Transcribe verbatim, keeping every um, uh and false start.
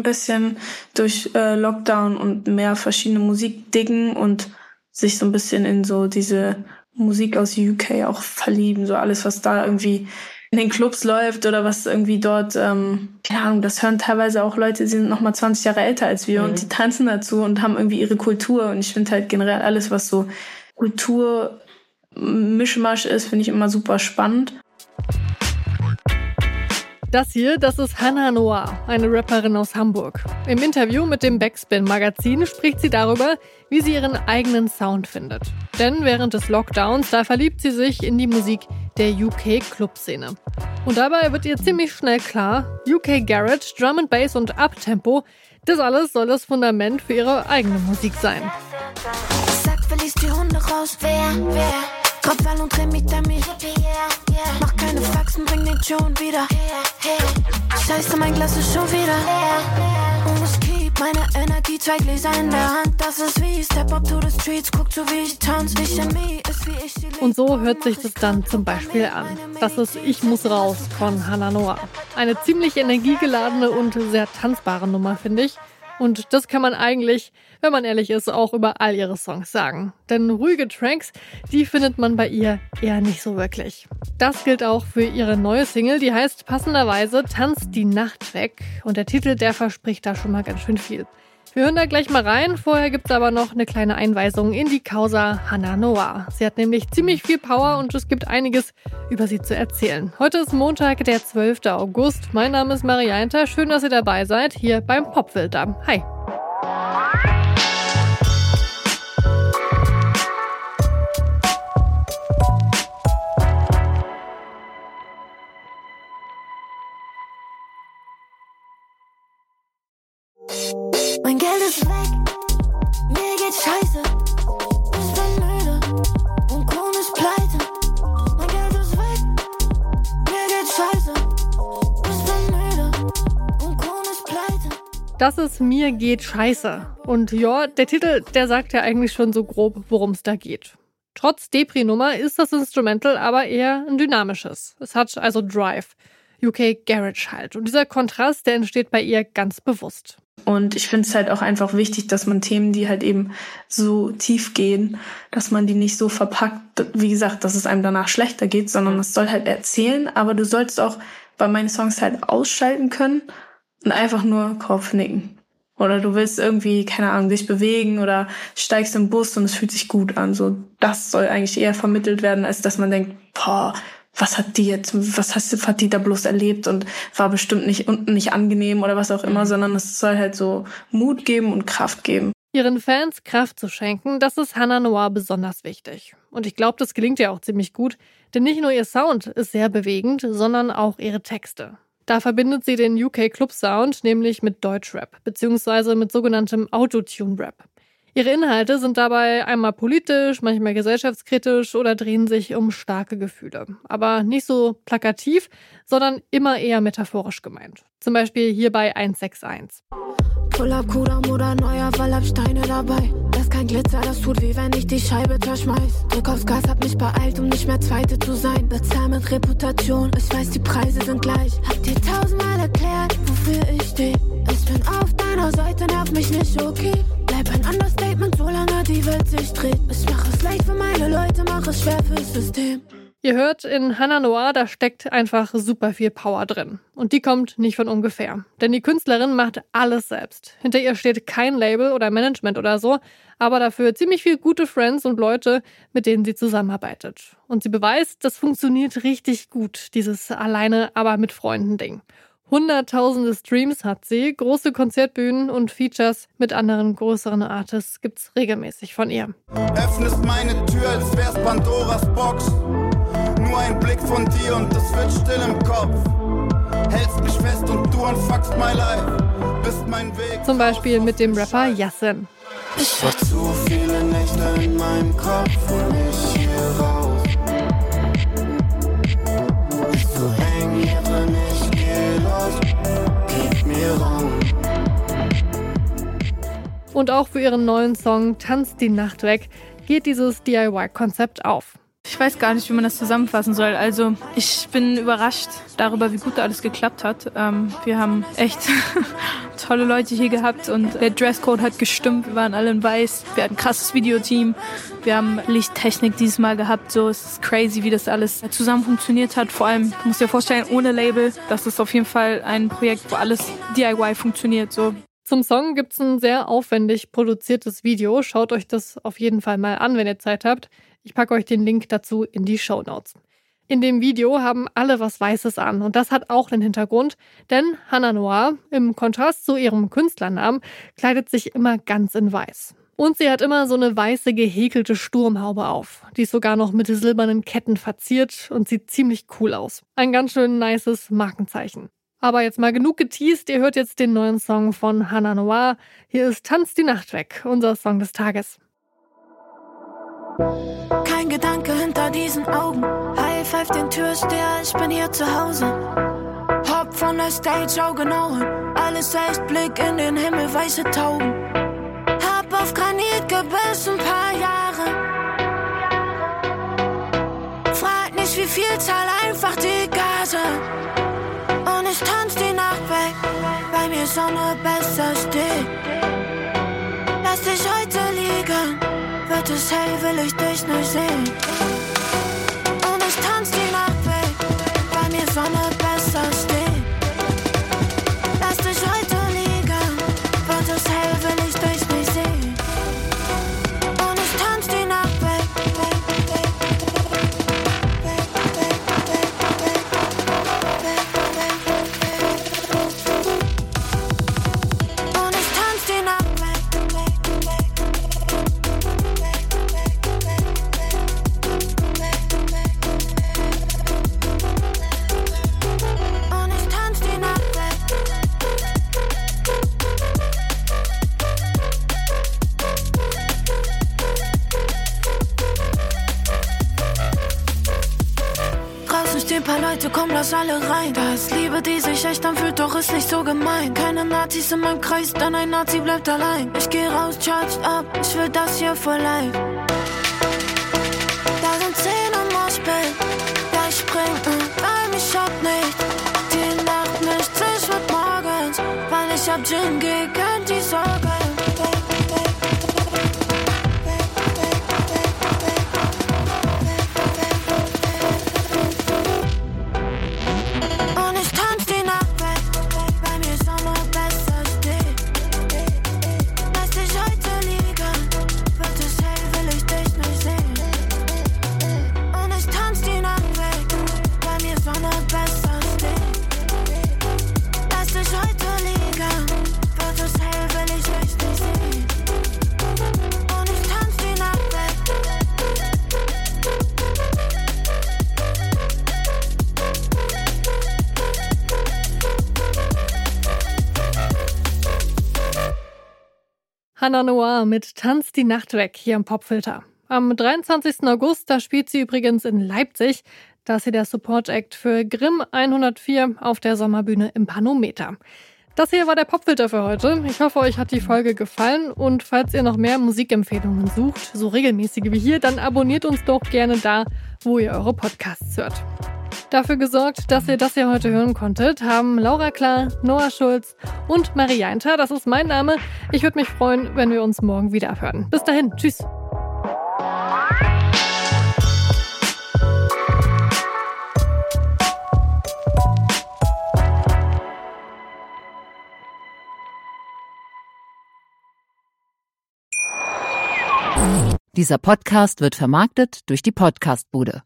bisschen durch äh, Lockdown und mehr verschiedene Musik diggen und sich so ein bisschen in so diese Musik aus U K auch verlieben. So alles, was da irgendwie in den Clubs läuft oder was irgendwie dort, ähm, keine Ahnung, das hören teilweise auch Leute, die sind noch mal zwanzig Jahre älter als wir mhm. und die tanzen dazu und haben irgendwie ihre Kultur. Und ich finde halt generell alles, was so Kulturmischmasch ist, finde ich immer super spannend. Das hier, das ist Hannah Noah, eine Rapperin aus Hamburg. Im Interview mit dem Backspin-Magazin spricht sie darüber, wie sie ihren eigenen Sound findet. Denn während des Lockdowns, da verliebt sie sich in die Musik der U K-Club-Szene. Und dabei wird ihr ziemlich schnell klar, U K Garage, Drum and Bass und Uptempo, das alles soll das Fundament für ihre eigene Musik sein. Sag, verließ die Hunde raus, wer, wer? Krawall und dreh mich damit. Mach keine Faxen, bring den Ton wieder. Scheiße, mein Glas ist schon wieder. Und ich keep meine Energie, zwei Gläser in der Hand. Das ist wie Step up to the streets, guck so wie ich tanz. Wie Chemie ist, wie ich die Liebe. Und so hört sich das dann zum Beispiel an. Das ist Ich muss raus von Hannah Noah. Eine ziemlich energiegeladene und sehr tanzbare Nummer, finde ich. Und das kann man eigentlich, wenn man ehrlich ist, auch über all ihre Songs sagen. Denn ruhige Tracks, die findet man bei ihr eher nicht so wirklich. Das gilt auch für ihre neue Single, die heißt passenderweise Tanz die Nacht weg. Und der Titel, der verspricht da schon mal ganz schön viel. Wir hören da gleich mal rein. Vorher gibt's aber noch eine kleine Einweisung in die Causa Hannah Noah. Sie hat nämlich ziemlich viel Power und es gibt einiges über sie zu erzählen. Heute ist Montag, der zwölfte August. Mein Name ist Marianta. Schön, dass ihr dabei seid, hier beim Popfilter. Hi. Mein Geld ist weg, mir geht's scheiße. Ich bin müde und komisch pleite. Mein Geld ist weg, mir geht's scheiße. Ich bin müde und komisch pleite. Das ist Mir geht scheiße. Und ja, der Titel, der sagt ja eigentlich schon so grob, worum es da geht. Trotz Depri-Nummer ist das Instrumental aber eher ein dynamisches. Es hat also Drive, U K Garage halt. Und dieser Kontrast, der entsteht bei ihr ganz bewusst. Und ich finde es halt auch einfach wichtig, dass man Themen, die halt eben so tief gehen, dass man die nicht so verpackt, wie gesagt, dass es einem danach schlechter geht, sondern es soll halt erzählen, aber du sollst auch bei meinen Songs halt ausschalten können und einfach nur Kopfnicken. Oder du willst irgendwie, keine Ahnung, dich bewegen oder steigst im Bus und es fühlt sich gut an. So, das soll eigentlich eher vermittelt werden, als dass man denkt, boah, was hat die jetzt, was hast, hat die da bloß erlebt und war bestimmt nicht unten nicht angenehm oder was auch immer, sondern es soll halt so Mut geben und Kraft geben. Ihren Fans Kraft zu schenken, das ist Hannah Noah besonders wichtig. Und ich glaube, das gelingt ihr auch ziemlich gut, denn nicht nur ihr Sound ist sehr bewegend, sondern auch ihre Texte. Da verbindet sie den U K-Club-Sound nämlich mit Deutschrap, beziehungsweise mit sogenanntem Autotune-Rap. Ihre Inhalte sind dabei einmal politisch, manchmal gesellschaftskritisch oder drehen sich um starke Gefühle. Aber nicht so plakativ, sondern immer eher metaphorisch gemeint. Zum Beispiel hier bei eins sechs eins. Pull up, Kudam oder neuer Fall, hab Steine dabei. Das ist kein Glitzer, das tut weh, wenn ich die Scheibe zerschmeiß. Drück aufs Gas, hab mich beeilt, um nicht mehr Zweite zu sein. Bezahl mit Reputation, ich weiß, die Preise sind gleich. Hab dir tausendmal erklärt, wofür ich steh. Ich bin auf deiner Seite, nerv mich nicht, okay? Bleib ein Understatement, solange die Welt sich dreht. Ich mach es leicht für meine Leute, mach es schwer fürs System. Ihr hört, in Hannah Noah, da steckt einfach super viel Power drin. Und die kommt nicht von ungefähr. Denn die Künstlerin macht alles selbst. Hinter ihr steht kein Label oder Management oder so, aber dafür ziemlich viele gute Friends und Leute, mit denen sie zusammenarbeitet. Und sie beweist, das funktioniert richtig gut, dieses alleine, aber mit Freunden Ding. Hunderttausende Streams hat sie, große Konzertbühnen und Features mit anderen größeren Artists gibt's regelmäßig von ihr. Öffnest meine Tür, als wär's Pandoras Box. Nur ein Blick von dir und es wird still im Kopf. Hältst mich fest und du unfuckst my life. Bist mein Weg. Zum Beispiel mit dem Rapper Yassin. Ich war zu viele Nächte in meinem Kopf und ich hier raus. Ist so eng hier drin, ich geh los. Gib mir Raum. Und auch für ihren neuen Song Tanz die Nacht weg geht dieses D I Y-Konzept auf. Ich weiß gar nicht, wie man das zusammenfassen soll. Also ich bin überrascht darüber, wie gut alles geklappt hat. Ähm, wir haben echt tolle Leute hier gehabt und der Dresscode hat gestimmt. Wir waren alle in weiß. Wir hatten ein krasses Videoteam. Wir haben Lichttechnik dieses Mal gehabt. So, es ist crazy, wie das alles zusammen funktioniert hat. Vor allem, du musst dir vorstellen, ohne Label. Das ist auf jeden Fall ein Projekt, wo alles D I Y funktioniert. So. Zum Song gibt's ein sehr aufwendig produziertes Video. Schaut euch das auf jeden Fall mal an, wenn ihr Zeit habt. Ich packe euch den Link dazu in die Shownotes. In dem Video haben alle was Weißes an und das hat auch den Hintergrund, denn Hannah Noir, im Kontrast zu ihrem Künstlernamen, kleidet sich immer ganz in weiß. Und sie hat immer so eine weiße gehäkelte Sturmhaube auf. Die ist sogar noch mit silbernen Ketten verziert und sieht ziemlich cool aus. Ein ganz schön nices Markenzeichen. Aber jetzt mal genug geteased, ihr hört jetzt den neuen Song von Hannah Noir. Hier ist Tanz die Nacht weg, unser Song des Tages. Kein Gedanke hinter diesen Augen. High five den Türsteher, ich bin hier zu Hause. Hopp von der Stage, Augen genau. Alles echt, Blick in den Himmel, weiße Tauben. Hab auf Granit gebissen, paar Jahre. Frag nicht wie viel, zahl einfach die Gase. Und ich tanz die Nacht weg, weil mir Sonne besser steht. Lass dich heute liegen. Wird es hell, will ich dich nicht sehen. Und ich tanz die Nacht weg, weil mir Sonne besser steht. Lass dich heute liegen. Wird es hell, will ich dich nicht sehen. Und ich tanz die Nacht weg. Und ich tanz die Nacht weg. Ein paar Leute, komm, lass alle rein. Da ist Liebe, die sich echt anfühlt, doch ist nicht so gemein. Keine Nazis in meinem Kreis, denn ein Nazi bleibt allein. Ich geh raus, charged up, ich will das hier for life. Da sind zehn im Moshpit, ja ich spring, weil mich schockt nicht. Die Nacht nicht, ich wird morgens, weil ich ab Gin geh, kennt die Sorge. Hannah Noir mit Tanz die Nacht weg hier im Popfilter. Am dreiundzwanzigsten August, da spielt sie übrigens in Leipzig. Da ist sie der Support-Act für Grimm hundertvier auf der Sommerbühne im Panometer. Das hier war der Popfilter für heute. Ich hoffe, euch hat die Folge gefallen. Und falls ihr noch mehr Musikempfehlungen sucht, so regelmäßige wie hier, dann abonniert uns doch gerne da, wo ihr eure Podcasts hört. Dafür gesorgt, dass ihr das hier heute hören konntet, haben Laura Klar, Noah Schulz und Marie Jainter. Das ist mein Name. Ich würde mich freuen, wenn wir uns morgen wieder hören. Bis dahin, tschüss. Dieser Podcast wird vermarktet durch die Podcastbude.